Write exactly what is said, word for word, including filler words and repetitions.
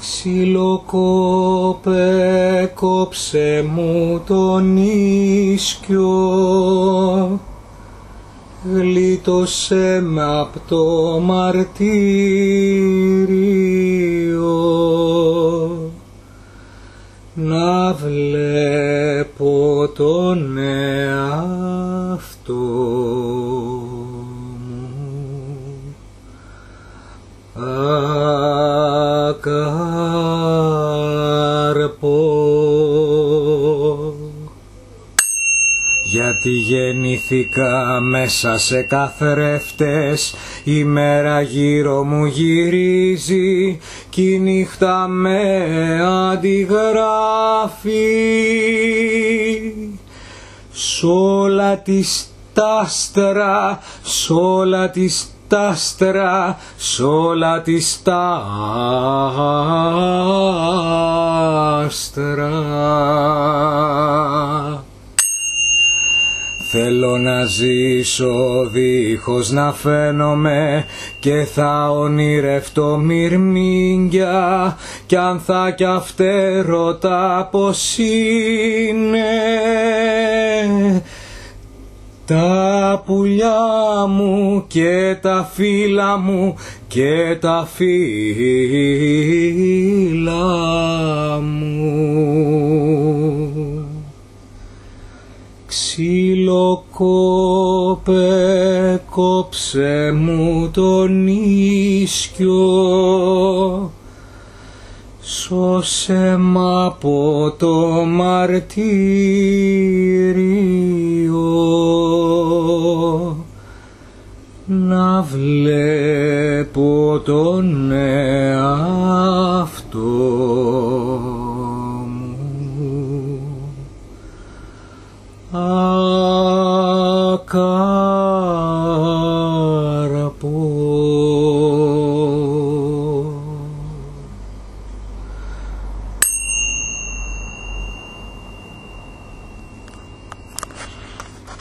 Ξυλοκόπε, κόψε μου τον ίσκιο, γλίτωσε με απ' το μαρτύριο, να βλέπω τον εαυτό μου. Ακάρπο. Γιατί γεννήθηκα μέσα σε καθρέφτες, η μέρα γύρω μου γυρίζει κι η νύχτα με αντιγράφει. Σ' όλα τις τ' άστρα, σ' όλα τις τ' άστρα, σ' όλα τις τ' άστρα. Θέλω να ζήσω δίχως να φαίνομαι και θα ονειρευτώ μυρμήγκια κι αν θα κι αυτέρωτα πως είναι τα πουλιά μου και τα φύλλα μου και τα φύλλα μου. Ξυλοκόπε, κόψε μου τον ίσκιο, σώσε μ' από το μαρτύριο, να βλέπω τον εαυτό μου. Ακά